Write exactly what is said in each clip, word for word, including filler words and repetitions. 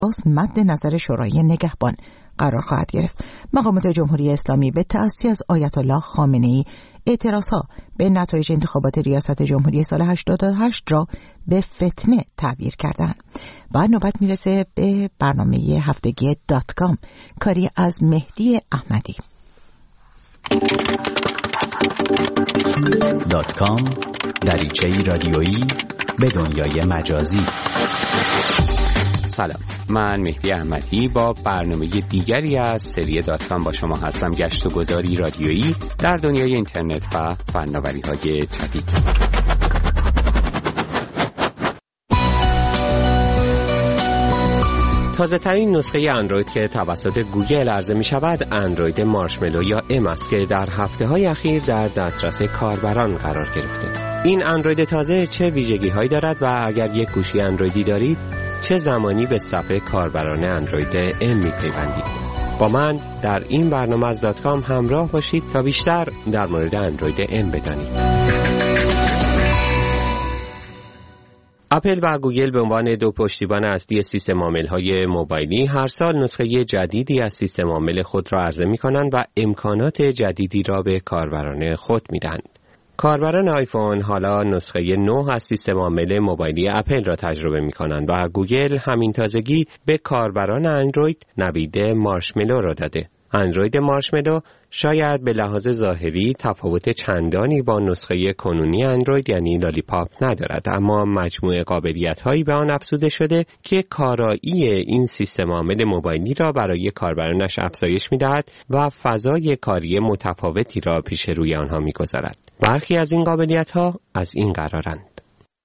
مد نظر شورای نگهبان قرار خواهد گرفت. مقامات جمهوری اسلامی به تأسی از آیت الله خامنه‌ای اعتراضها به نتایج انتخابات ریاست جمهوری سال هشتاد و هشت را به فتنه تعبیر کردند. و نوبت میرسه به برنامه هفتگی دات کام، کاری از مهدی احمدی. دات کام، دریچه‌ای رادیویی به دنیای مجازی. سلام، من مهدی احمدی با برنامه دیگری از سری دات کام با شما هستم. گشت و گذاری رادیویی در دنیای اینترنت و فناوری‌های جدید. تازه ترین نسخه اندروید که توسط گوگل عرضه می شود اندروید مارشملو یا ام است که در هفته های اخیر در دسترس کاربران قرار گرفته. این اندروید تازه چه ویژگی هایی دارد و اگر یک گوشی اندرویدی دارید چه زمانی به صفحه کاربران اندروید ام می پیوندید؟ با من در این برنامه از دات کام همراه باشید تا بیشتر در مورد اندروید ام بدانید. اپل و گوگل به عنوان دو پشتیبان اصلی سیستم عامل‌های موبایلی هر سال نسخه جدیدی از سیستم عامل خود را عرضه می‌کنند و امکانات جدیدی را به کاربران خود می‌دهند. کاربران آیفون حالا نسخه نه از سیستم عامل موبایلی اپل را تجربه می‌کنند و گوگل همین تازگی به کاربران اندروید نوید مارشملو را داده. اندروید مارشملو شاید به لحاظ ظاهری تفاوت چندانی با نسخه کنونی اندروید یعنی لالیپاپ ندارد، اما مجموعه قابلیت‌هایی به آن افزوده شده که کارایی این سیستم عامل موبایلی را برای کاربرانش افزایش می‌دهد و فضای کاری متفاوتی را پیش روی آنها می‌گذارد. برخی از این قابلیت‌ها از این قرارند: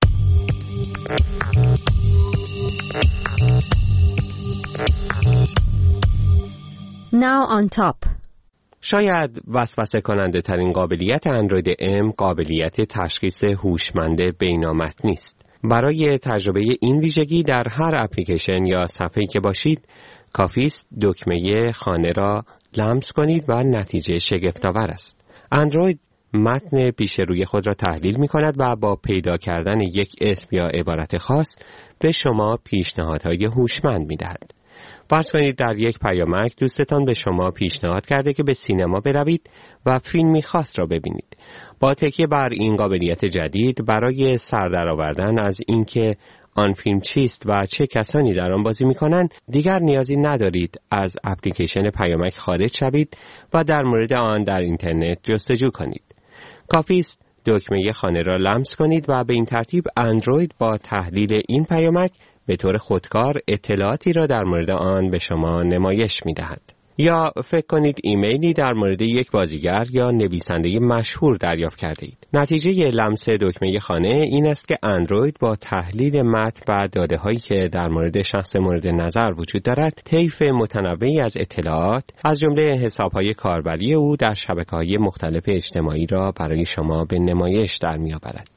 Now on top. شاید وسوسه کننده ترین قابلیت اندروید ام قابلیت تشخیص هوشمند بینامت نیست. برای تجربه این ویژگی در هر اپلیکیشن یا صفحه‌ای که باشید کافی است دکمه خانه را لمس کنید و نتیجه شگفت‌آور است. اندروید متن پیش روی خود را تحلیل می کند و با پیدا کردن یک اسم یا عبارت خاص به شما پیشنهادهای هوشمند می دهد. فرض کنید در یک پیامک دوستتان به شما پیشنهاد کرده که به سینما بروید و فیلمی خاص را ببینید. با تکیه بر این قابلیت جدید برای سردرآوردن از اینکه آن فیلم چیست و چه کسانی در آن بازی می‌کنند دیگر نیازی ندارید از اپلیکیشن پیامک خارج شوید و در مورد آن در اینترنت جستجو کنید. کافی است دکمه خانه را لمس کنید و به این ترتیب اندروید با تحلیل این پیامک به طور خودکار اطلاعاتی را در مورد آن به شما نمایش می‌دهد. یا فکر کنید ایمیلی در مورد یک بازیگر یا نویسنده مشهور دریافت کرده اید. نتیجه لمس دکمه خانه این است که اندروید با تحلیل متن و داده‌هایی که در مورد شخص مورد نظر وجود دارد، طیف متنوعی از اطلاعات از جمله حساب‌های کاربری او در شبکه‌های مختلف اجتماعی را برای شما به نمایش در می‌آورد.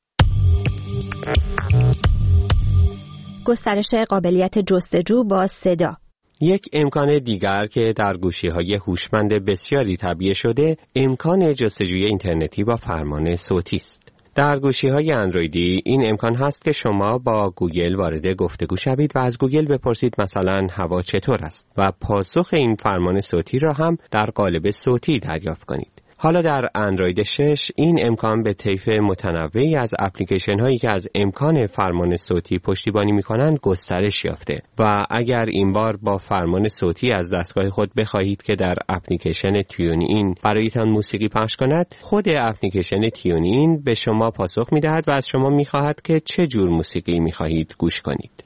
گسترش قابلیت جستجو با صدا. یک امکان دیگر که در گوشی‌های هوشمند بسیاری تعبیه شده، امکان جستجوی اینترنتی با فرمان صوتی است. در گوشی‌های اندرویدی این امکان هست که شما با گوگل وارد گفتگو شوید و از گوگل بپرسید مثلا هوا چطور است و پاسخ این فرمان صوتی را هم در قالب صوتی دریافت کنید. حالا در اندروید شش این امکان به طیف متنوعی از اپلیکیشن هایی که از امکان فرمان صوتی پشتیبانی می کنند گسترش یافته و اگر این بار با فرمان صوتی از دستگاه خود بخواهید که در اپلیکیشن تیون این برایتان موسیقی پخش کند، خود اپلیکیشن تیون این به شما پاسخ می دهد و از شما می خواهد که چه جور موسیقی می خواهید گوش کنید.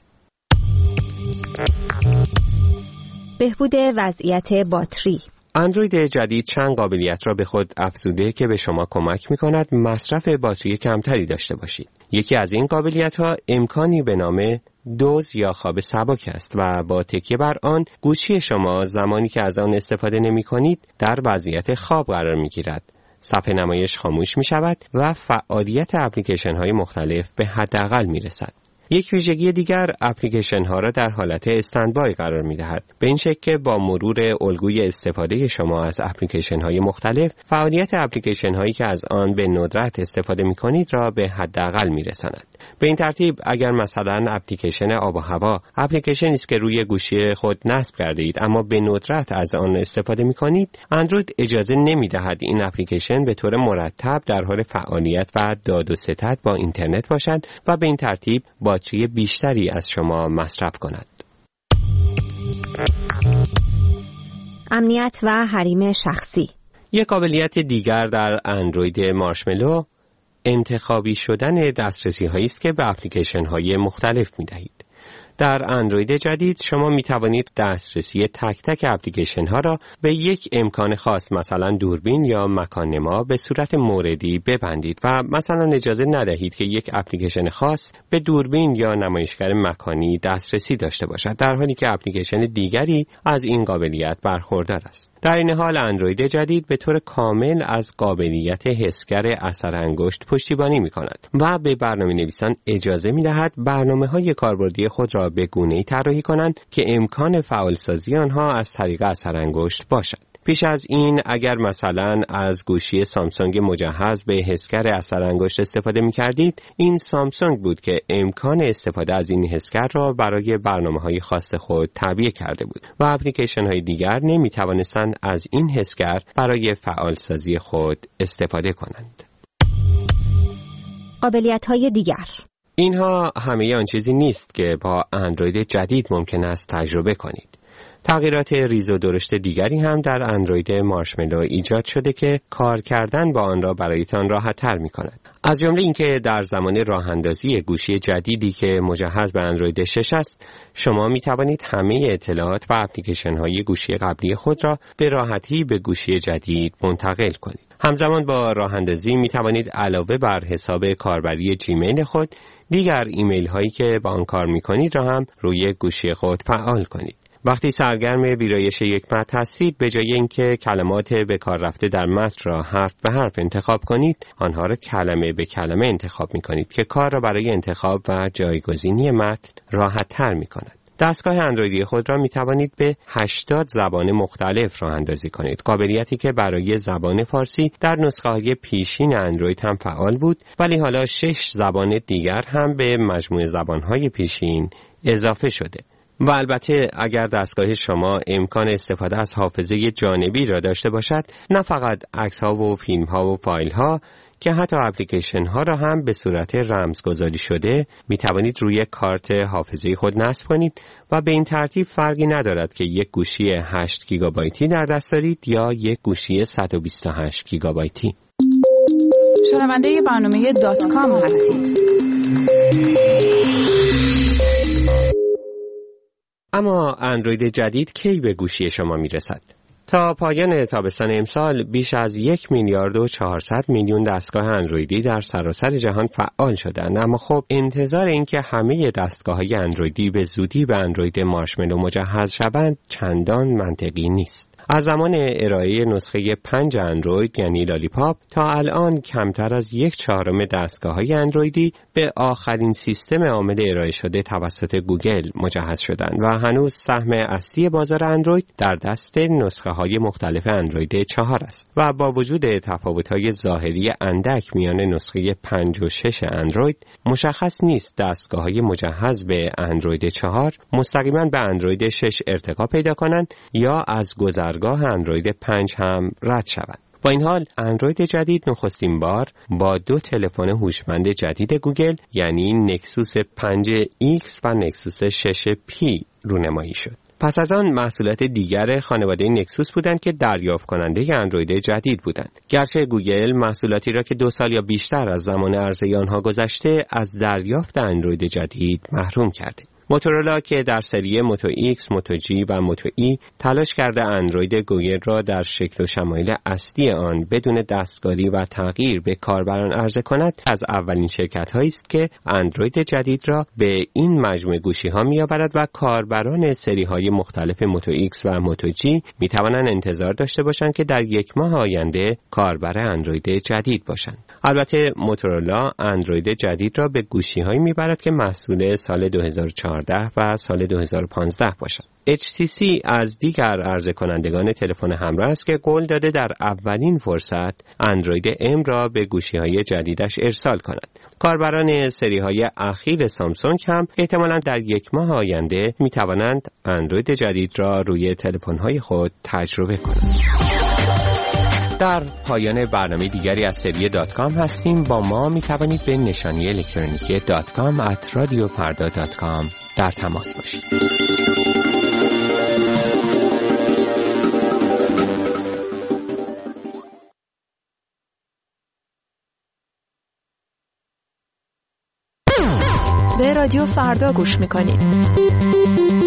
بهبود وضعیت باتری. اندروید جدید چند قابلیت را به خود افزوده که به شما کمک می‌کند مصرف باتری کمتری داشته باشید. یکی از این قابلیت‌ها امکانی به نام دوز یا خواب سبک است و با تکیه بر آن گوشی شما زمانی که از آن استفاده نمی‌کنید در وضعیت خواب قرار می‌گیرد. صفحه نمایش خاموش می‌شود و فعالیت اپلیکیشن‌های مختلف به حداقل می‌رسد. یک ویژگی دیگر اپلیکیشن ها را در حالت استندبای قرار می دهد. به این شکل که با مرور الگوی استفاده شما از اپلیکیشن های مختلف، فعالیت اپلیکیشن هایی که از آن به ندرت استفاده می کنید را به حداقل می رساند. به این ترتیب اگر مثلا اپلیکیشن آب و هوا اپلیکیشنی است که روی گوشی خود نصب کرده اید اما به ندرت از آن استفاده می کنید، اندروید اجازه نمی دهد این اپلیکیشن به طور مرتب در حال فعالیت و داد و ستد با اینترنت باشد و به این ترتیب باتری بیشتری از شما مصرف کند. امنیت و حریم شخصی. یک قابلیت دیگر در اندروید مارشملو انتخابی شدن دسترسی هایی است که به اپلیکیشن های مختلف می دهید. در اندروید جدید شما می توانید دسترسی تک تک اپلیکیشن ها را به یک امکان خاص، مثلا دوربین یا مکان‌نما، به صورت موردی ببندید و مثلا اجازه ندهید که یک اپلیکیشن خاص به دوربین یا نمایشگر مکانی دسترسی داشته باشد، در حالی که اپلیکیشن دیگری از این قابلیت برخوردار است. در این حال اندروید جدید به طور کامل از قابلیت حسگر اثر انگشت پشتیبانی می کند و به برنامه نویسان اجازه می دهد برنامه های کاربردی خود را به گونه‌ای طراحی کنند که امکان فعالسازی آنها از طریق اثر انگشت باشد. پیش از این اگر مثلا از گوشی سامسونگ مجهز به حسگر اثر انگشت استفاده می کردید، این سامسونگ بود که امکان استفاده از این حسگر را برای برنامه‌های خاص خود تعبیه کرده بود و اپلیکیشن‌های دیگر نمی توانستند از این حسگر برای فعالسازی خود استفاده کنند. قابلیت‌های دیگر. اینها همه آن چیزی نیست که با اندروید جدید ممکن است تجربه کنید. تغییرات ریز و درشت دیگری هم در اندروید مارشملو ایجاد شده که کار کردن با آن را برایتان راحت‌تر می‌کند. از جمله اینکه در زمان راه‌اندازی گوشی جدیدی که مجهز به اندروید شش است، شما می‌توانید همه اطلاعات و اپلیکیشن‌های گوشی قبلی خود را به راحتی به گوشی جدید منتقل کنید. همزمان با راه‌اندازی می‌توانید علاوه بر حساب کاربری جیمیل خود، دیگر ایمیل هایی که با آن کار می‌کنید را هم روی گوشی خود فعال کنید. وقتی سرگرم ویرایش یک متن هستید، به جای اینکه کلمات به کار رفته در متن را حرف به حرف انتخاب کنید، آنها را کلمه به کلمه انتخاب می‌کنید که کار را برای انتخاب و جایگزینی متن راحت‌تر می‌کند. دستگاه اندرویدی خود را می توانید به هشتاد زبان مختلف راه اندازی کنید، قابلیتی که برای زبان فارسی در نسخه های پیشین اندروید هم فعال بود، ولی حالا شش زبان دیگر هم به مجموعه زبانهای پیشین اضافه شده. و البته اگر دستگاه شما امکان استفاده از حافظه جانبی را داشته باشد، نه فقط عکس‌ها و فیلم‌ها و فایل‌ها که حتی اپلیکیشن ها را هم به صورت رمزگذاری شده می توانید روی کارت حافظه خود نصب کنید و به این ترتیب فرقی ندارد که یک گوشی هشت گیگابایتی در دست دارید یا یک گوشی صد و بیست و هشت گیگابایتی. شنونده برنامه دات کام هستید. اما اندروید جدید کی به گوشی شما می رسد؟ تا پایان تابستان امسال بیش از یک میلیارد و چهارصد میلیون دستگاه اندرویدی در سراسر جهان فعال شدند، اما خب انتظار این که همه دستگاه‌های اندرویدی به زودی به اندروید مارشملو مجهز شوند چندان منطقی نیست. از زمان ارائه نسخه پنج اندروید یعنی لالیپاپ تا الان کمتر از یک چهارم دستگاه‌های اندرویدی به آخرین سیستم عامل ارائه شده توسط گوگل مجهز شدند و هنوز سهم اصلی بازار اندروید در دست نسخه های مختلف اندروید چهار است و با وجود تفاوت‌های ظاهری اندک میان نسخه پنج و شش اندروید، مشخص نیست دستگاه‌های مجهز به اندروید چهار مستقیما به اندروید شش ارتقا پیدا کنند یا از گذرگاه اندروید پنج هم رد شوند. با این حال اندروید جدید نخستین بار با دو تلفن هوشمند جدید گوگل یعنی نکسوس پنج ایکس و نکسوس شش پی رونمایی شد. پس از آن محصولات دیگر خانواده نکسوس بودند که دریافت کننده اندروید جدید بودند. گرچه گوگل محصولاتی را که دو سال یا بیشتر از زمان عرضه آنها گذشته از دریافت اندروید جدید محروم کرده. موتورولا که در سری موتو ایکس، موتو جی و موتو ای تلاش کرده اندروید گوگل را در شکل و شمایل اصلی آن بدون دستکاری و تغییر به کاربران عرضه کند، از اولین شرکت‌هایی است که اندروید جدید را به این مجموعه گوشی‌ها می‌آورد و کاربران سری‌های مختلف موتو ایکس و موتو جی می‌توانند انتظار داشته باشند که در یک ماه آینده کاربر اندروید جدید باشند. البته موتورولا اندروید جدید را به گوشی‌هایی می‌برد که محصول سال دو هزار و چهارده و سال دو هزار و پانزده باشند. اچ تی سی از دیگر عرضه کنندگان تلفن همراه است که قول داده در اولین فرصت اندروید ام را به گوشی‌های جدیدش ارسال کند. کاربران سری‌های اخیر سامسونگ هم احتمالاً در یک ماه آینده می‌توانند اندروید جدید را روی تلفن‌های خود تجربه کنند. در پایان برنامه دیگری از سری دات کام هستیم. با ما می توانید به نشانی الکترونیکی دات کام ات رادیو فردا دات کام در تماس باشید. به رادیو فردا گوش میکنید.